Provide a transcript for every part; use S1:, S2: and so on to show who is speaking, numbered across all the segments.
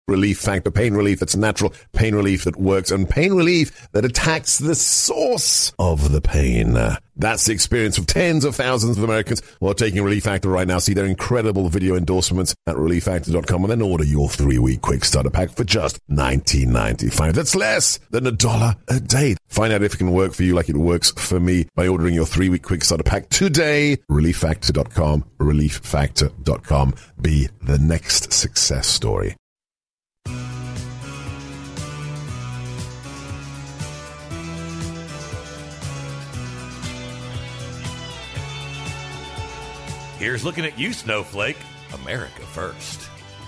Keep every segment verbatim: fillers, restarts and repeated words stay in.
S1: Relief Factor, pain relief that's natural, pain relief that works, and pain relief that attacks the source of the pain. That's the experience of tens of thousands of Americans who are taking Relief Factor right now. See their incredible video endorsements at relief factor dot com and then order your three-week quick starter pack for just nineteen ninety-five. That's less than a dollar a day. Find out if it can work for you like it works for me by ordering your three-week quick starter pack today. relief factor dot com, relief factor dot com. Be the next success story.
S2: Here's looking at you, Snowflake. America first.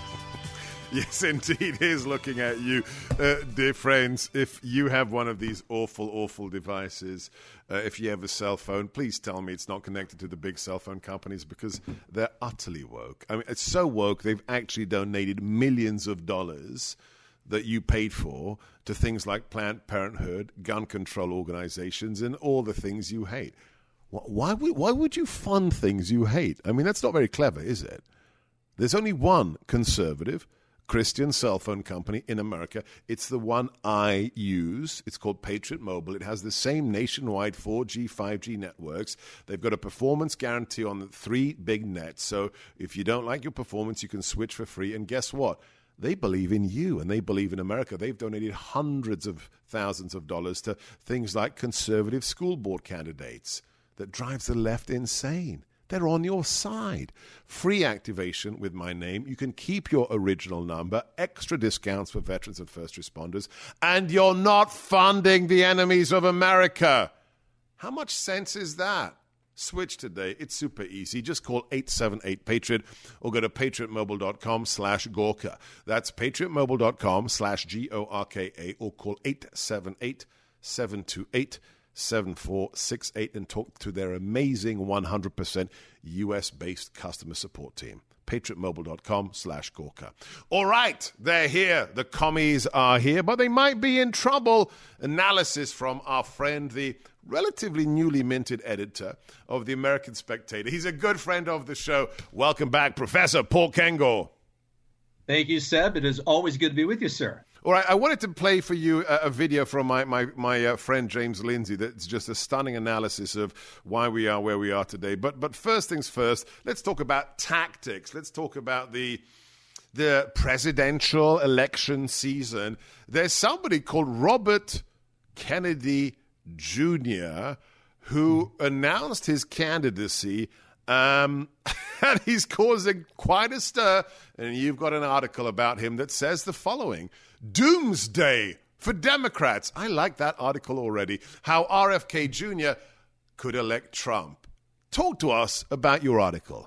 S1: Yes, indeed, here's looking at you. Uh, dear friends, if you have one of these awful, awful devices, uh, if you have a cell phone, please tell me it's not connected to the big cell phone companies because they're utterly woke. I mean, it's so woke, they've actually donated millions of dollars that you paid for to things like Planned Parenthood, gun control organizations, and all the things you hate. Why would, why would you fund things you hate? I mean, that's not very clever, is it? There's only one conservative Christian cell phone company in America. It's the one I use. It's called Patriot Mobile. It has the same nationwide four G, five G networks. They've got a performance guarantee on the three big nets. So if you don't like your performance, you can switch for free. And guess what? They believe in you and they believe in America. They've donated hundreds of thousands of dollars to things like conservative school board candidates. That drives the left insane. They're on your side. Free activation with my name. You can keep your original number, extra discounts for veterans and first responders, and you're not funding the enemies of America. How much sense is that? Switch today. It's super easy. Just call eight seven eight PATRIOT or go to patriot mobile dot com slash Gorka. That's patriot mobile dot com slash G O R K A or call eight seven eight, seven two eight, seven four six eight and talk to their amazing one hundred percent U S-based customer support team. patriot mobile dot com slash Gorka. All right, they're here. The commies are here, but they might be in trouble. Analysis from our friend, the relatively newly minted editor of the American Spectator. He's a good friend of the show. Welcome back, Professor Paul Kengor.
S3: Thank you, Seb. It is always good to be with you, sir.
S1: All right, I wanted to play for you a, a video from my my, my uh, friend James Lindsay that's just a stunning analysis of why we are where we are today. But but first things first, let's talk about tactics. Let's talk about the the presidential election season. There's somebody called Robert Kennedy Junior who announced his candidacy. Um, and he's causing quite a stir. And you've got an article about him that says the following. Doomsday for Democrats. I like that article already. How R F K Junior could elect Trump. Talk to us about your article.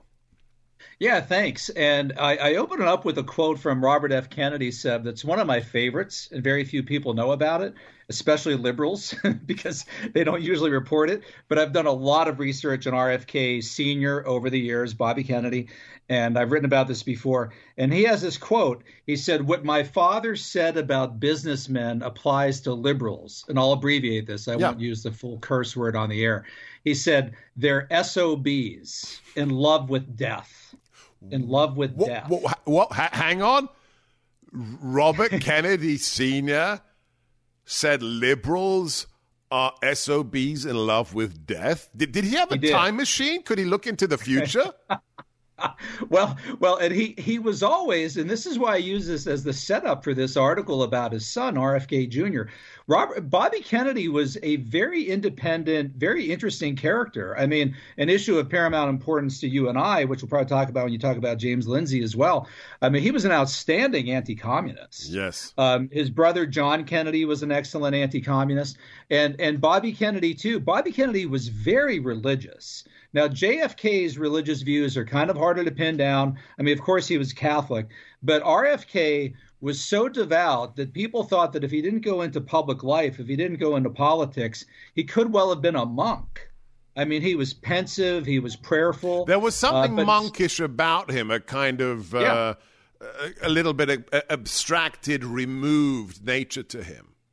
S3: Yeah, thanks. And I, I open it up with a quote from Robert F. Kennedy, Seb, that's one of my favorites, and very few people know about it, especially liberals, because they don't usually report it. But I've done a lot of research on R F K Senior over the years, Bobby Kennedy, and I've written about this before. And he has this quote. He said, "What my father said about businessmen applies to liberals." And I'll abbreviate this. I yeah. won't use the full curse word on the air. He said, "They're S O Bs, in love with death." In love with
S1: what,
S3: death.
S1: What, what, hang on. Robert Kennedy Senior said liberals are S O Bs in love with death. Did, did he have a he time machine? Could he look into the future?
S3: well, well, and he, he was always, and this is why I use this as the setup for this article about his son, R F K Junior Robert Bobby Kennedy was a very independent, very interesting character. I mean, an issue of paramount importance to you and I, which we'll probably talk about when you talk about James Lindsay as well. I mean, he was an outstanding anti-communist.
S1: Yes.
S3: Um, his brother John Kennedy was an excellent anti-communist, and and Bobby Kennedy too. Bobby Kennedy was very religious. Now, J F K's religious views are kind of harder to pin down. I mean, of course, he was Catholic, but R F K was so devout that people thought that if he didn't go into public life, if he didn't go into politics, he could well have been a monk. I mean, he was pensive, he was prayerful.
S1: There was something
S3: uh, but,
S1: monkish about him, a kind of, uh,
S3: yeah.
S1: a, a little bit of abstracted, removed nature to him.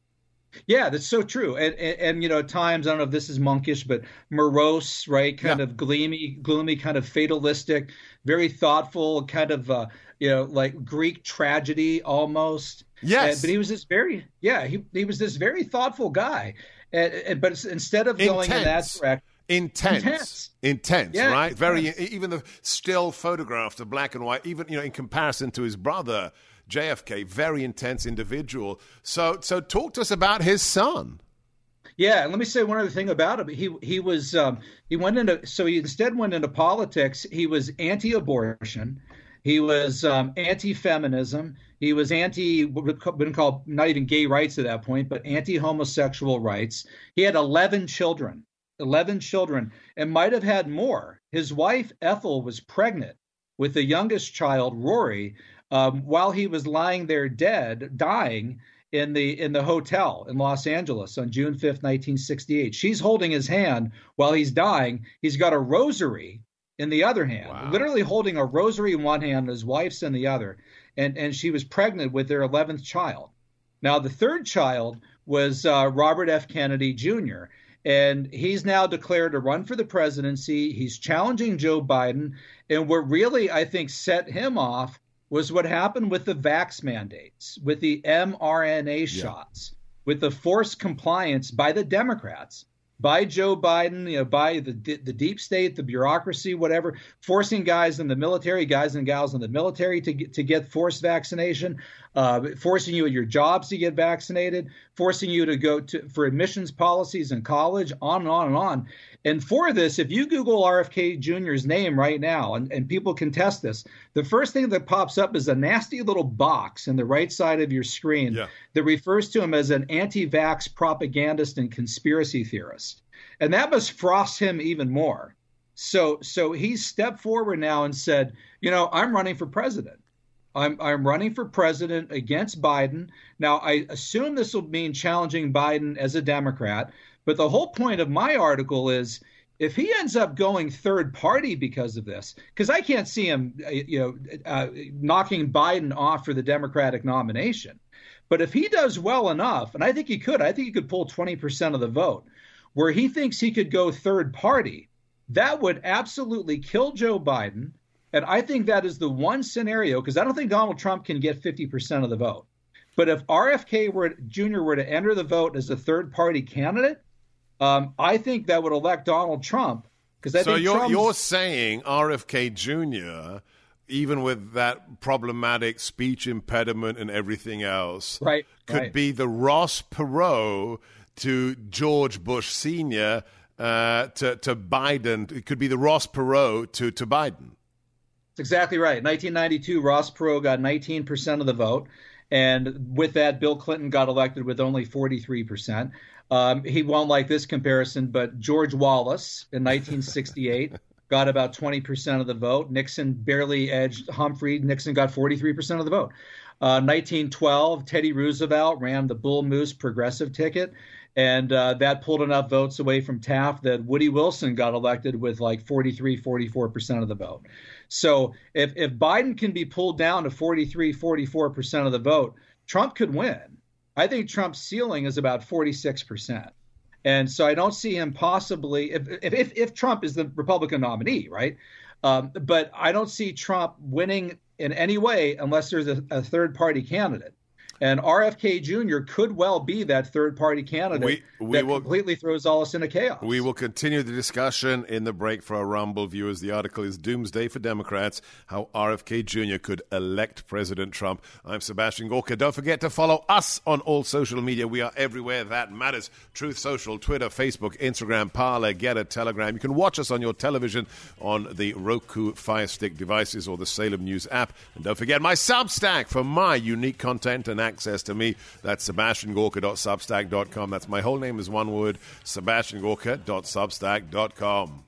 S3: Yeah, that's so true. And, and, and you know, at times, I don't know if this is monkish, but morose, right? Kind
S1: Yeah.
S3: of gloomy, gloomy, kind of fatalistic, very thoughtful, kind of, uh, you know, like Greek tragedy almost. And, but
S1: Yes.
S3: he was this very, yeah, he, he was this very thoughtful guy. And, and, but instead of going in that
S1: Intense.
S3: direction,
S1: Intense.
S3: Intense.
S1: Intense,
S3: Yeah,
S1: right? Very,
S3: intense.
S1: even the still photographs of black and white, even, you know, in comparison to his brother, J F K, very intense individual. So, so talk to us about his son.
S3: Yeah, and let me say one other thing about him. He he was um, he went into so he instead went into politics. He was anti-abortion. He was um, anti-feminism. He was anti what would been called not even gay rights at that point, but anti-homosexual rights. He had eleven children, eleven children, and might have had more. His wife Ethel was pregnant with the youngest child, Rory, um, while he was lying there dead, dying in the in the hotel in Los Angeles on June fifth, nineteen sixty-eight. She's holding his hand while he's dying. He's got a rosary in the other hand,
S1: Wow.
S3: literally holding a rosary in one hand and his wife's in the other. And and she was pregnant with their eleventh child. Now, the third child was uh, Robert F. Kennedy Junior, and he's now declared to run for the presidency. He's challenging Joe Biden. And what really, I think, set him off was what happened with the vax mandates, with the mRNA shots, yeah. with the forced compliance by the Democrats, by Joe Biden, you know, by the the deep state, the bureaucracy, whatever, forcing guys in the military, guys and gals in the military to get, to get forced vaccination, uh, forcing you at your jobs to get vaccinated, forcing you to go to for admissions policies in college, on and on and on. And for this, if you Google R F K Junior's name right now, and, and people can test this, the first thing that pops up is a nasty little box in the right side of your screen
S1: yeah.
S3: that refers to him as an anti-vax propagandist and conspiracy theorist. And that must frost him even more. So so he's stepped forward now and said, you know, I'm running for president. I'm I'm running for president against Biden. Now, I assume this will mean challenging Biden as a Democrat. But the whole point of my article is if he ends up going third party because of this, because I can't see him, you know, uh, knocking Biden off for the Democratic nomination. But if he does well enough, and I think he could, I think he could pull twenty percent of the vote, where he thinks he could go third party, that would absolutely kill Joe Biden. And I think that is the one scenario, because I don't think Donald Trump can get fifty percent of the vote. But if R F K were, Junior were to enter the vote as a third party candidate, Um, I think that would elect Donald Trump because I
S1: so
S3: think
S1: you're
S3: Trump's...
S1: you're saying R F K Junior, even with that problematic speech impediment and everything else,
S3: right,
S1: could
S3: right.
S1: be the Ross Perot to George Bush Senior uh, to to Biden. It could be the Ross Perot to to Biden.
S3: That's exactly right. In nineteen ninety-two, Ross Perot got nineteen percent of the vote, and with that, Bill Clinton got elected with only forty-three percent. Um, he won't like this comparison, but George Wallace in nineteen sixty-eight got about twenty percent of the vote. Nixon barely edged Humphrey. Nixon got forty-three percent of the vote. Uh, nineteen twelve, Teddy Roosevelt ran the Bull Moose progressive ticket, and uh, that pulled enough votes away from Taft that Woody Wilson got elected with like forty-three, forty-four percent of the vote. So if, if Biden can be pulled down to forty-three, forty-four percent of the vote, Trump could win. I think Trump's ceiling is about forty-six percent. And so I don't see him possibly, if if, if Trump is the Republican nominee, right? Um, but I don't see Trump winning in any way unless there's a, a third party candidate. And R F K Junior could well be that third party candidate
S1: we, we
S3: that
S1: will,
S3: completely throws all us into chaos.
S1: We will continue the discussion in the break for our Rumble viewers. The article is Doomsday for Democrats, How R F K Junior Could Elect President Trump. I'm Sebastian Gorka. Don't forget to follow us on all social media. We are everywhere that matters. Truth Social, Twitter, Facebook, Instagram, Parler, Getter, Telegram. You can watch us on your television on the Roku Fire Stick devices or the Salem News app. And don't forget my Substack for my unique content and access to me. That's sebastian gorka dot substack dot com. That's my whole name is one word, sebastian gorka dot substack dot com.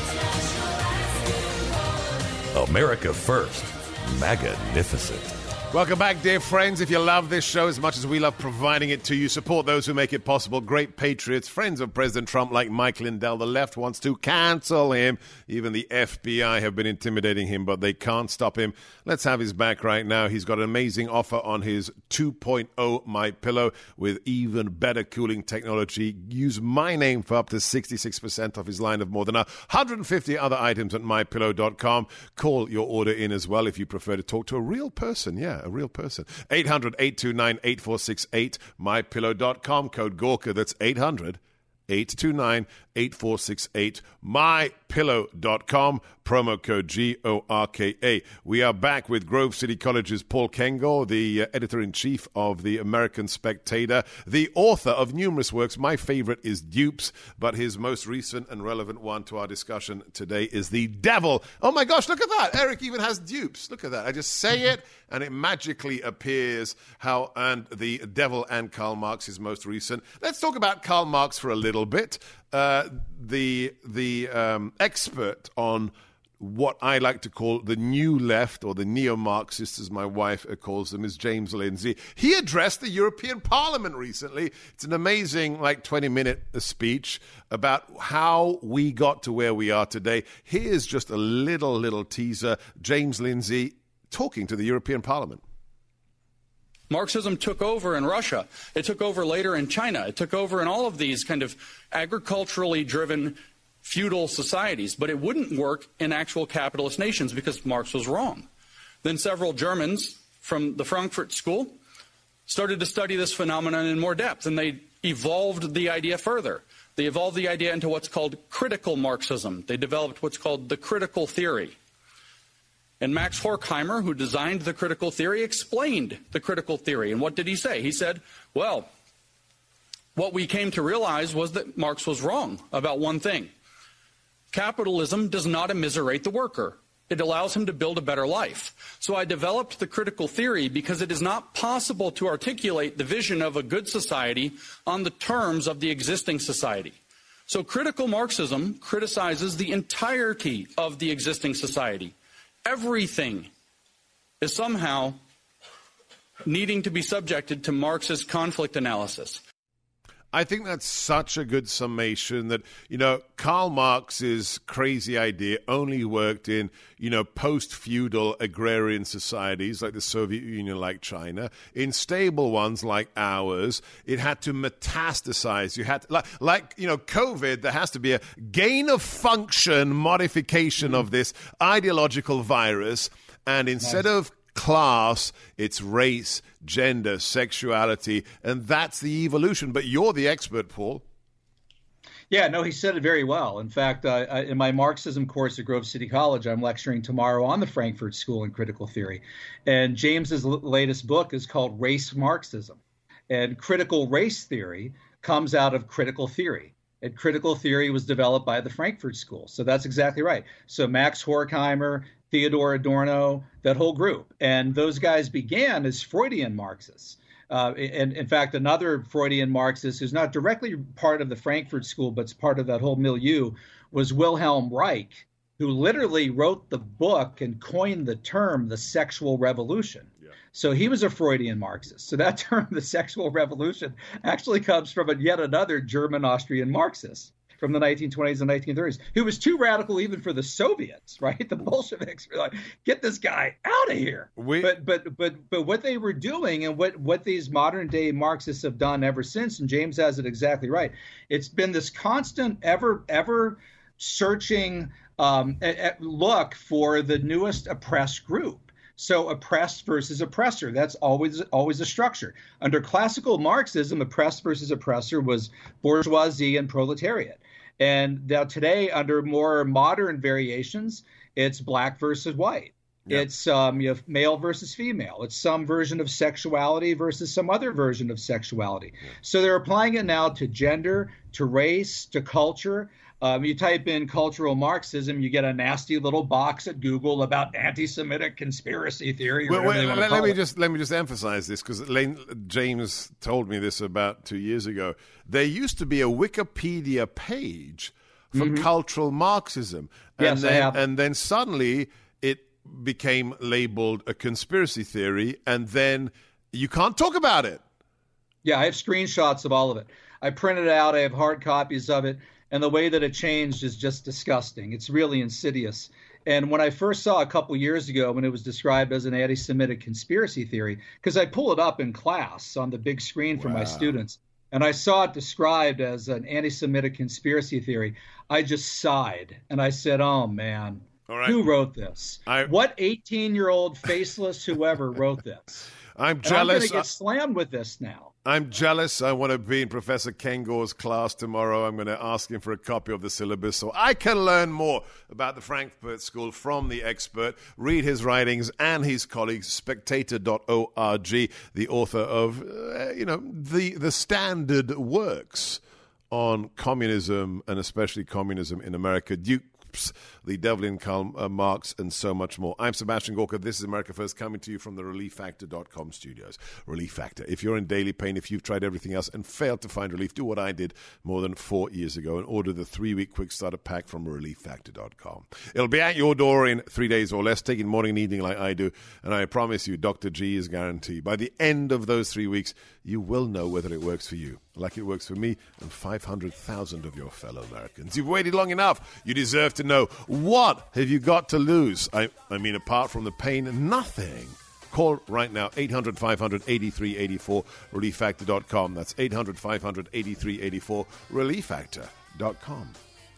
S2: America First. Magnificent.
S1: Welcome back, dear friends. If you love this show as much as we love providing it to you, support those who make it possible. Great patriots, friends of President Trump like Mike Lindell. The left wants to cancel him. Even the F B I have been intimidating him, but they can't stop him. Let's have his back right now. He's got an amazing offer on his two point oh MyPillow with even better cooling technology. Use my name for up to sixty-six percent off his line of more than one hundred fifty other items at my pillow dot com. Call your order in as well if you prefer to talk to a real person. Yeah, a real person. eight hundred, eight two nine, eight four six eight, my pillow dot com, code Gorka. That's eight hundred, eight two nine, eight four six eight, my pillow dot com, promo code G O R K A. We are back with Grove City College's Paul Kengor, the uh, editor-in-chief of the American Spectator, the author of numerous works. My favorite is Dupes, but his most recent and relevant one to our discussion today is The Devil. Oh my gosh, look at that. Eric even has Dupes. Look at that. I just say it and it magically appears. How and The Devil and Karl Marx is most recent. Let's talk about Karl Marx for a little bit. Uh, the the um, expert on what I like to call the new left, or the neo-Marxists, as my wife calls them, is James Lindsay. He addressed the European Parliament recently. It's an amazing, like, twenty-minute speech about how we got to where we are today. Here's just a little, little teaser. James Lindsay talking to the European Parliament.
S4: Marxism took over in Russia. It took over later in China. It took over in all of these kind of agriculturally driven feudal societies. But it wouldn't work in actual capitalist nations because Marx was wrong. Then several Germans from the Frankfurt School started to study this phenomenon in more depth, and they evolved the idea further. They evolved the idea into what's called critical Marxism. They developed what's called the critical theory. And Max Horkheimer, who designed the critical theory, explained the critical theory. And what did he say? He said, well, what we came to realize was that Marx was wrong about one thing. Capitalism does not immiserate the worker. It allows him to build a better life. So I developed the critical theory because it is not possible to articulate the vision of a good society on the terms of the existing society. So critical Marxism criticizes the entirety of the existing society. Everything is somehow needing to be subjected to Marxist conflict analysis.
S1: I think that's such a good summation that, you know, Karl Marx's crazy idea only worked in, you know, post-feudal agrarian societies like the Soviet Union, like China. In stable ones like ours, it had to metastasize. You had to, like, like, you know, COVID, there has to be a gain-of-function modification mm-hmm. of this ideological virus. And instead nice. of class, it's race, gender, sexuality, and that's the evolution. But you're the expert, Paul.
S3: Yeah, no, he said it very well. In fact, uh, in my Marxism course at Grove City College, I'm lecturing tomorrow on the Frankfurt School and critical theory. And James's l- latest book is called Race Marxism. And critical race theory comes out of critical theory. And critical theory was developed by the Frankfurt School. So that's exactly right. So Max Horkheimer, Theodor Adorno, that whole group. And those guys began as Freudian Marxists. Uh, and in fact, another Freudian Marxist who's not directly part of the Frankfurt School, but's part of that whole milieu, was Wilhelm Reich, who literally wrote the book and coined the term the sexual revolution. Yeah. So he was a Freudian Marxist. So that term, the sexual revolution, actually comes from a, yet another German-Austrian Marxist from the nineteen twenties and nineteen thirties, who was too radical even for the Soviets, right? The Bolsheviks were like, get this guy out of here. We... But but but but what they were doing, and what, what these modern day Marxists have done ever since, and James has it exactly right, it's been this constant, ever, ever searching um, a, a look for the newest oppressed group. So oppressed versus oppressor, that's always always a structure. Under classical Marxism, oppressed versus oppressor was bourgeoisie and proletariat. And now today, under more modern variations, it's black versus white. Yep. It's um, you have male versus female. It's some version of sexuality versus some other version of sexuality. Yep. So they're applying it now to gender, to race, to culture. Um, you type in cultural Marxism, you get a nasty little box at Google about anti-Semitic conspiracy theory. Or
S1: well, wait, let, let me
S3: it.
S1: just let me just emphasize this, because James told me this about two years ago. There used to be a Wikipedia page for mm-hmm. cultural Marxism, and
S3: yes,
S1: then,
S3: I have.
S1: and then suddenly it became labeled a conspiracy theory, and then you can't talk about it.
S3: Yeah, I have screenshots of all of it. I printed it out. I have hard copies of it. And the way that it changed is just disgusting. It's really insidious. And when I first saw a couple years ago when it was described as an anti-Semitic conspiracy theory, because I pull it up in class on the big screen for
S1: wow.
S3: my students, and I saw it described as an anti-Semitic conspiracy theory, I just sighed. And I said, oh, man,
S1: all right.
S3: who wrote this?
S1: I...
S3: What eighteen-year-old faceless whoever wrote this?
S1: I'm
S3: and
S1: jealous.
S3: I'm going to get slammed with this now.
S1: I'm jealous. I want to be in Professor Kengor's class tomorrow. I'm going to ask him for a copy of the syllabus so I can learn more about the Frankfurt School from the expert, read his writings and his colleagues, spectator dot org, the author of, uh, you know, the, the standard works on communism and especially communism in America. Duke Lee Devlin, Karl uh, Marx, and so much more. I'm Sebastian Gorka. This is America First, coming to you from the relief factor dot com studios. Relief Factor. If you're in daily pain, if you've tried everything else and failed to find relief, do what I did more than four years ago and order the three-week quick starter pack from relief factor dot com. It'll be at your door in three days or less. Take it morning and evening like I do, and I promise you, Doctor G is guaranteed. By the end of those three weeks, you will know whether it works for you, like it works for me and five hundred thousand of your fellow Americans. You've waited long enough. You deserve to know. What have you got to lose? I, I mean, apart from the pain, nothing. Call right now, eight hundred, five hundred, eighty-three eighty-four, relief factor dot com. That's eight hundred, five hundred, eighty-three eighty-four, relief factor dot com.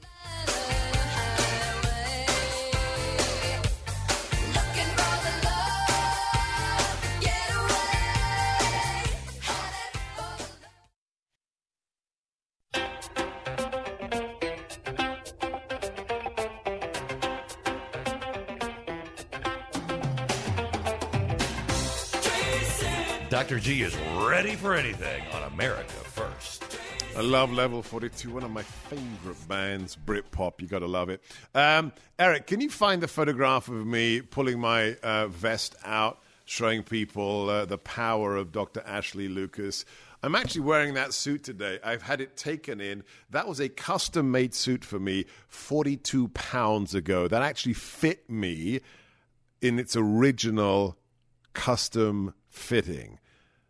S2: Doctor G is ready for anything on America First.
S1: I love Level forty-two, one of my favorite bands, Britpop. You got to love it. Um, Eric, can you find the photograph of me pulling my uh, vest out, showing people uh, the power of Doctor Ashley Lucas? I'm actually wearing that suit today. I've had it taken in. That was a custom-made suit for me forty-two pounds ago. That actually fit me in its original custom fitting.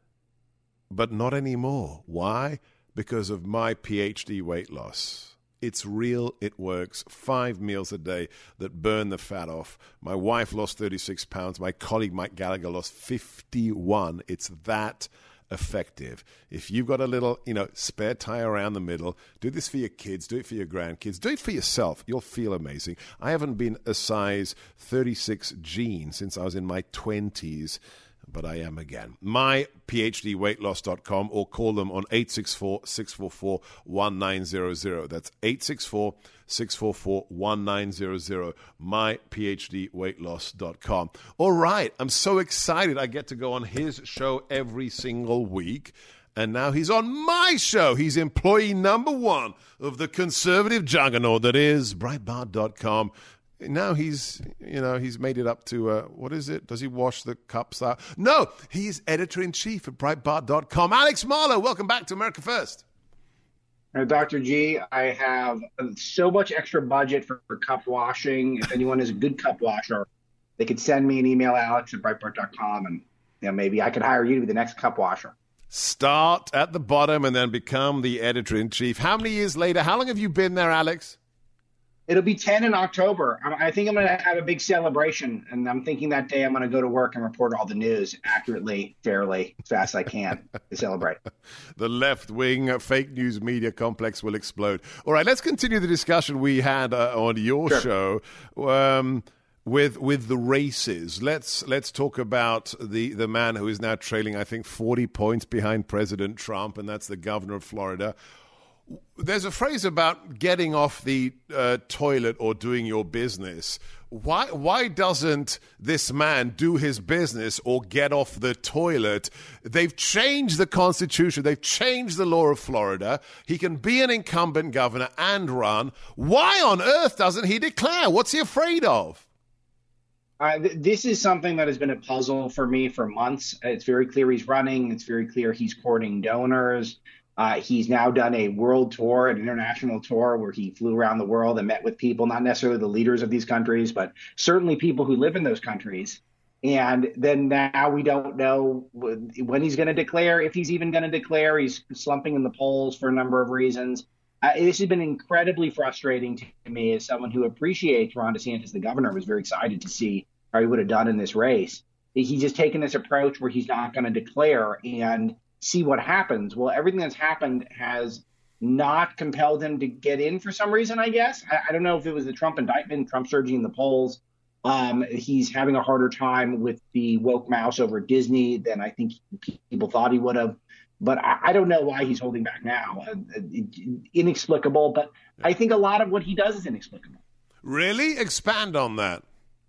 S1: But not anymore. Why? Because of my PhD weight loss. It's real. It works. Five meals a day that burn the fat off. My wife lost thirty-six pounds. My colleague Mike Gallagher lost fifty-one. It's that effective. If you've got a little, you know, spare tire around the middle, do this for your kids, do it for your grandkids, do it for yourself. You'll feel amazing. I haven't been a size thirty-six jean since I was in my twenties. But I am again. my p h d weight loss dot com or call them on eight six four, six four four, one nine zero zero. That's eight six four, six four four, one nine zero zero. my p h d weight loss dot com. All right. I'm so excited. I get to go on his show every single week. And now he's on my show. He's employee number one of the conservative juggernaut that is Breitbart dot com. Now he's, you know, he's made it up to, uh, what is it? Does he wash the cups out? No, he's editor-in-chief at Breitbart dot com. Alex Marlow, welcome back to America First.
S5: Uh, Doctor G, I have so much extra budget for, for cup washing. If anyone is a good cup washer, they could send me an email, Alex at Breitbart dot com, and you know, maybe I could hire you to be the next cup washer.
S1: Start at the bottom and then become the editor-in-chief. How many years later? How long have you been there, Alex?
S5: It'll be ten in October. I think I'm going to have a big celebration, and I'm thinking that day I'm going to go to work and report all the news accurately, fairly, as fast as I can to celebrate.
S1: The left-wing fake news media complex will explode. All right, let's continue the discussion we had uh, on your
S5: sure.
S1: show um, with with the races. Let's let's talk about the, the man who is now trailing, I think, forty points behind President Trump, and that's the governor of Florida. There's a phrase about getting off the uh, toilet or doing your business. Why why doesn't this man do his business or get off the toilet? They've changed the Constitution. They've changed the law of Florida. He can be an incumbent governor and run. Why on earth doesn't he declare? What's he afraid of?
S5: Uh, th- this is something that has been a puzzle for me for months. It's very clear he's running. It's very clear he's courting donors. Uh, he's now done a world tour, an international tour, where he flew around the world and met with people, not necessarily the leaders of these countries, but certainly people who live in those countries. And then now we don't know when he's going to declare, if he's even going to declare. He's slumping in the polls for a number of reasons. Uh, this has been incredibly frustrating to me as someone who appreciates Ron DeSantis, the governor. Was very excited to see how he would have done in this race. He's just taken this approach where he's not going to declare and see what happens. Well, everything that's happened has not compelled him to get in for some reason, I guess. I, I don't know if it was the Trump indictment, Trump surging in the polls. Um, he's having a harder time with the woke mouse over at Disney than I think people thought he would have. But I, I don't know why he's holding back now. Uh, inexplicable. But I think a lot of what he does is inexplicable.
S1: Really? Expand on that.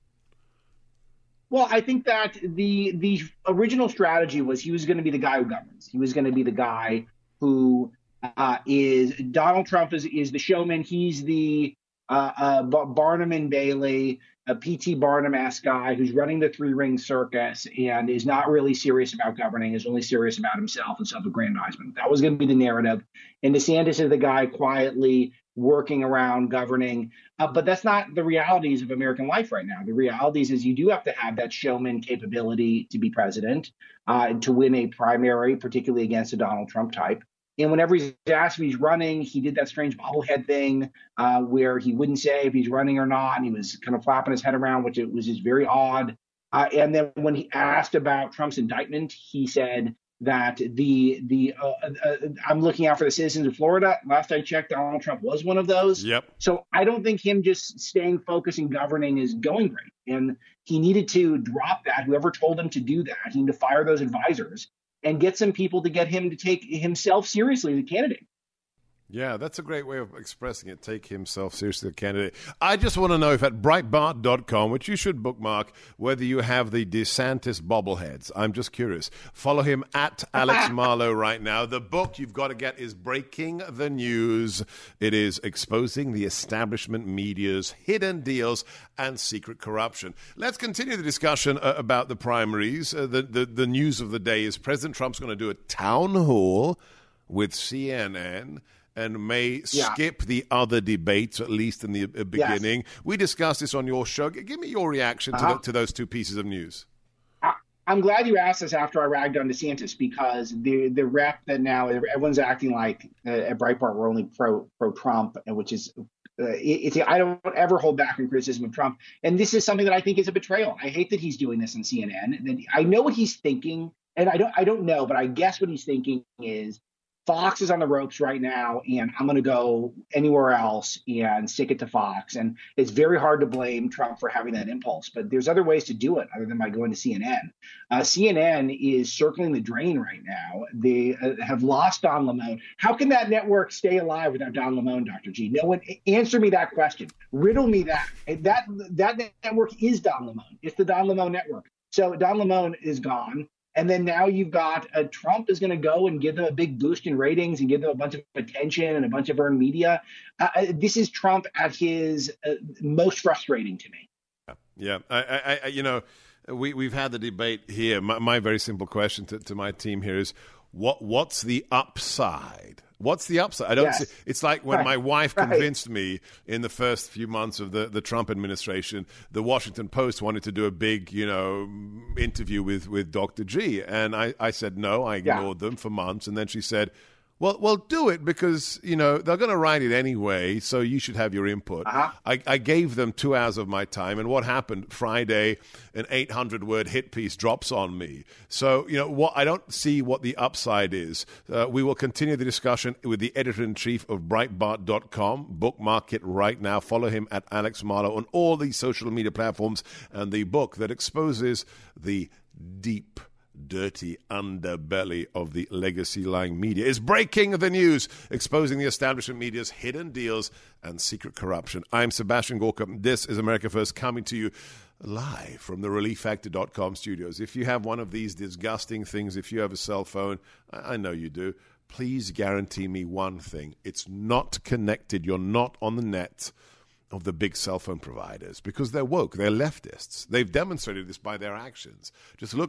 S5: Well, I think that the the original strategy was he was going to be the guy who governs. He was going to be the guy who uh, is Donald Trump is is the showman. He's the uh, uh, Barnum and Bailey, a P T Barnum-esque guy who's running the three-ring circus and is not really serious about governing, is only serious about himself and self-aggrandizement. That was going to be the narrative. And DeSantis is the guy quietly working around governing. Uh, but that's not the realities of American life right now. The realities is you do have to have that showman capability to be president, uh, to win a primary, particularly against a Donald Trump type. And whenever he's asked if he's running, he did that strange bobblehead thing uh, where he wouldn't say if he's running or not. And he was kind of flapping his head around, which it was just very odd. Uh, and then when he asked about Trump's indictment, he said that the the uh, uh, I'm looking out for the citizens of Florida. Last I checked, Donald Trump was one of those.
S1: Yep.
S5: So I don't think him just staying focused and governing is going great. And he needed to drop that. Whoever told him to do that, he needed to fire those advisors and get some people to get him to take himself seriously as a candidate.
S1: Yeah, that's a great way of expressing it. Take himself seriously, the candidate. I just want to know if at Breitbart dot com, which you should bookmark, whether you have the DeSantis bobbleheads. I'm just curious. Follow him at Alex Marlow right now. The book you've got to get is Breaking the News. It is exposing the establishment media's hidden deals and secret corruption. Let's continue the discussion uh, about the primaries. Uh, the, the, the news of the day is President Trump's going to do a town hall with C N N and may
S5: yeah.
S1: skip the other debates, at least in the uh, beginning.
S5: Yes.
S1: We discussed this on your show. Give me your reaction
S5: uh-huh.
S1: to, the, to those two pieces of news.
S5: I, I'm glad you asked this after I ragged on DeSantis, because the the rep that now everyone's acting like uh, at Breitbart we're only pro pro Trump, which is uh, it, it's I don't ever hold back in criticism of Trump, and this is something that I think is a betrayal. I hate that he's doing this on C N N. I know what he's thinking, and I don't I don't know, but I guess what he's thinking is, Fox is on the ropes right now, and I'm going to go anywhere else and stick it to Fox. And it's very hard to blame Trump for having that impulse, but there's other ways to do it other than by going to C N N. Uh, C N N is circling the drain right now. They uh, have lost Don Lemon. How can that network stay alive without Don Lemon, Doctor G? No one answer me that question. Riddle me that. That that network is Don Lemon. It's the Don Lemon network. So Don Lemon is gone. And then now you've got uh, Trump is going to go and give them a big boost in ratings and give them a bunch of attention and a bunch of earned media. Uh, this is Trump at his uh, most frustrating to me.
S1: Yeah, I, I, I you know, we we've had the debate here. My, my very simple question to, to my team here is, what what's the upside? What's the upside? I don't.
S5: Yes.
S1: See, it's like when
S5: right.
S1: my wife
S5: right.
S1: convinced me in the first few months of the, the Trump administration. The Washington Post wanted to do a big, you know, interview with, with Doctor G, and I, I said no. I ignored yeah. them for months, and then she said, Well, well, do it because, you know, they're going to write it anyway, so you should have your input.
S5: Uh-huh.
S1: I, I gave them two hours of my time, and what happened? Friday, an eight hundred word hit piece drops on me. So, you know, what I don't see what the upside is. Uh, we will continue the discussion with the editor-in-chief of Breitbart dot com. Bookmark it right now. Follow him at Alex Marlow on all these social media platforms, and the book that exposes the deep dirty underbelly of the legacy-lying media is Breaking the News, exposing the establishment media's hidden deals and secret corruption. I'm Sebastian Gorka. This is America First, coming to you live from the relief factor dot com studios. If you have one of these disgusting things, if you have a cell phone, I know you do, please guarantee me one thing. It's not connected. You're not on the net of the big cell phone providers because they're woke. They're leftists. They've demonstrated this by their actions. Just look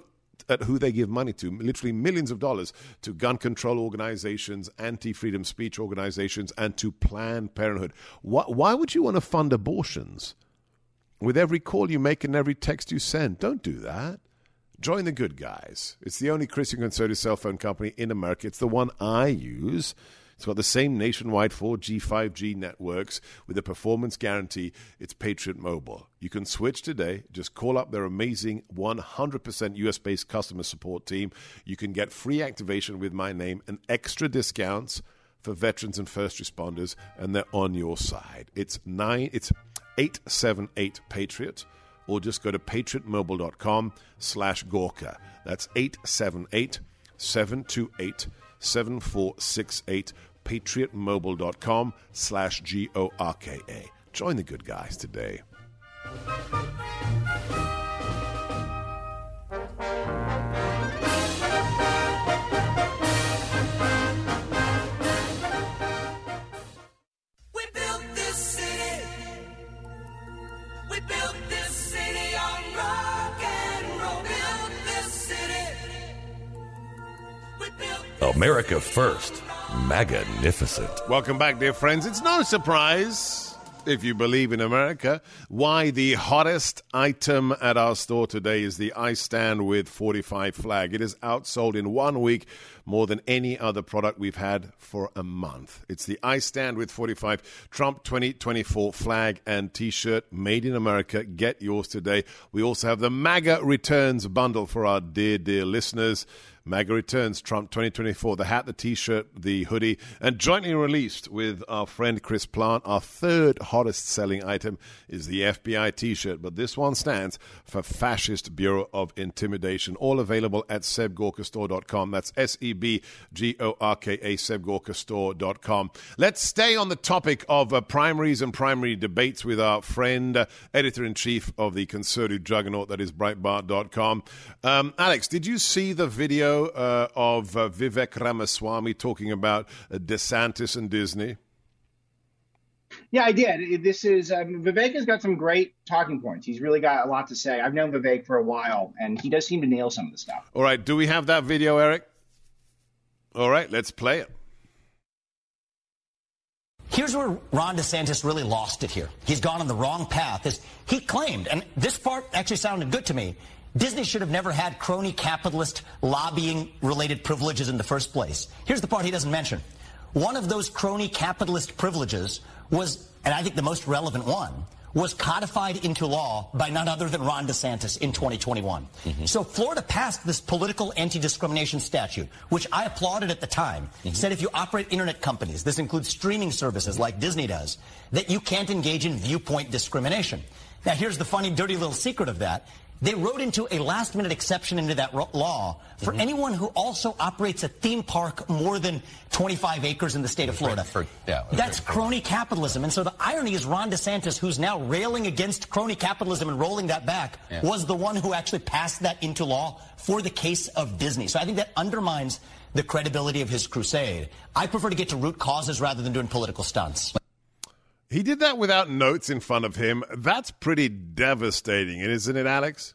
S1: at who they give money to, literally millions of dollars, to gun control organizations, anti-freedom speech organizations, and to Planned Parenthood. Why, why would you want to fund abortions? With every call you make and every text you send, don't do that. Join the good guys. It's the only Christian conservative cell phone company in America. It's the one I use. It's got the same nationwide four G, five G networks with a performance guarantee. It's Patriot Mobile. You can switch today. Just call up their amazing one hundred percent U S-based customer support team. You can get free activation with my name and extra discounts for veterans and first responders, and they're on your side. It's nine. It's eight seven eight Patriot, or just go to patriotmobile.com slash Gorka. That's eight seven eight, seven two eight, seven four six eight, patriotmobile.com slash G O R K A. Join the good guys today.
S2: America first. Magnificent.
S1: Welcome back, dear friends. It's no surprise, if you believe in America, why the hottest item at our store today is the I Stand With forty-five flag. It is outsold in one week more than any other product we've had for a month. It's the I Stand With forty-five Trump twenty twenty-four flag and T-shirt made in America. Get yours today. We also have the MAGA Returns bundle for our dear, dear listeners. MAGA Returns, Trump twenty twenty-four, the hat, the T-shirt, the hoodie, and jointly released with our friend Chris Plant. Our third hottest selling item is the F B I T-shirt, but this one stands for Fascist Bureau of Intimidation. All available at seb gorka store dot com. That's S E B G O R K A, seb gorka store dot com. Let's stay on the topic of uh, primaries and primary debates with our friend, uh, editor-in-chief of the conservative juggernaut that is Breitbart dot com. Um, Alex, did you see the video Uh, of uh, Vivek Ramaswamy talking about uh, DeSantis and Disney?
S5: Yeah, I did. This is um, Vivek has got some great talking points. He's really got a lot to say. I've known Vivek for a while, and he does seem to nail some of the stuff.
S1: All right. Do we have that video, Eric? All right. Let's play it.
S6: Here's where Ron DeSantis really lost it here. He's gone on the wrong path. As he claimed, and this part actually sounded good to me, Disney should have never had crony capitalist lobbying-related privileges in the first place. Here's the part he doesn't mention. One of those crony capitalist privileges was, and I think the most relevant one, was codified into law by none other than Ron DeSantis in twenty twenty-one. Mm-hmm. So Florida passed this political anti-discrimination statute, which I applauded at the time, mm-hmm. said if you operate internet companies, this includes streaming services like Disney does, that you can't engage in viewpoint discrimination. Now, here's the funny, dirty little secret of that. They wrote into a last-minute exception into that law for mm-hmm. anyone who also operates a theme park more than twenty-five acres in the state of Florida. For, yeah, That's crony capitalism. And so the irony is Ron DeSantis, who's now railing against crony capitalism and rolling that back, yeah. was the one who actually passed that into law for the case of Disney. So I think that undermines the credibility of his crusade. I prefer to get to root causes rather than doing political stunts.
S1: He did that without notes in front of him. That's pretty devastating, isn't it, Alex?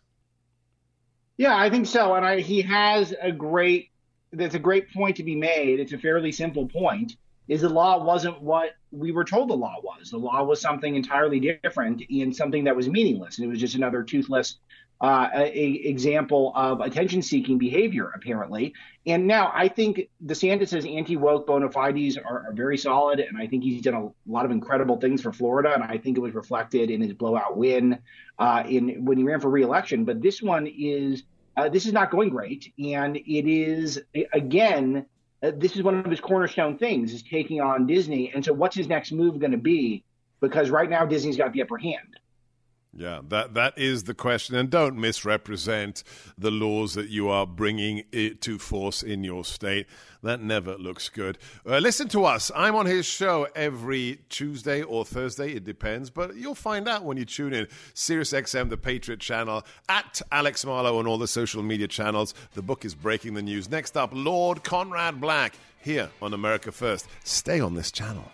S5: Yeah, I think so. And I, he has a great, that's a great point to be made. It's a fairly simple point, is the law wasn't what we were told the law was. The law was something entirely different and something that was meaningless. And it was just another toothless uh, a, a example of attention-seeking behavior, apparently. And now I think DeSantis' anti-woke bona fides are, are very solid, and I think he's done a lot of incredible things for Florida, and I think it was reflected in his blowout win uh, in when he ran for re-election. But this one is uh, this is not going great, and it is, again, uh, this is one of his cornerstone things, is taking on Disney. And so what's his next move going to be? Because right now Disney's got the upper hand.
S1: Yeah, that that is the question. And don't misrepresent the laws that you are bringing it to force in your state. That never looks good. Uh, listen to us. I'm on his show every Tuesday or Thursday. It depends. But you'll find out when you tune in. SiriusXM, the Patriot Channel, at Alex Marlow on all the social media channels. The book is Breaking the News. Next up, Lord Conrad Black here on America First. Stay on this channel.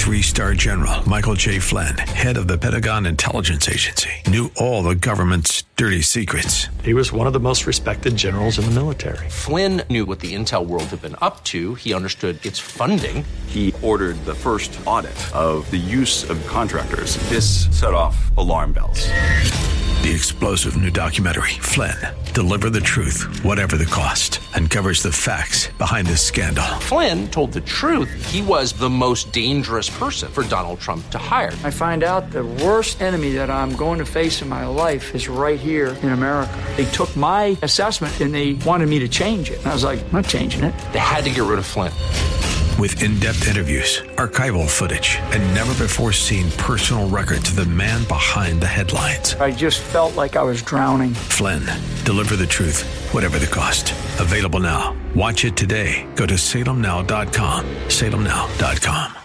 S7: Three-star general Michael J. Flynn, head of the Pentagon Intelligence Agency, knew all the government's dirty secrets.
S8: He was one of the most respected generals in the military.
S9: Flynn knew what the intel world had been up to. He understood its funding.
S10: He ordered the first audit of the use of contractors. This set off alarm bells.
S7: The explosive new documentary, Flynn, Deliver the Truth, Whatever the Cost, uncovers the facts behind this scandal.
S9: Flynn told the truth. He was the most dangerous person for Donald Trump to hire.
S11: I find out the worst enemy that I'm going to face in my life is right here in America. They took my assessment and they wanted me to change it. And I was like, I'm not changing it.
S9: They had to get rid of Flynn.
S7: With in-depth interviews, archival footage, and never-before-seen personal records of the man behind the headlines.
S11: I just felt like I was drowning.
S7: Flynn, Deliver the Truth, Whatever the Cost. Available now. Watch it today. Go to salem now dot com. salem now dot com.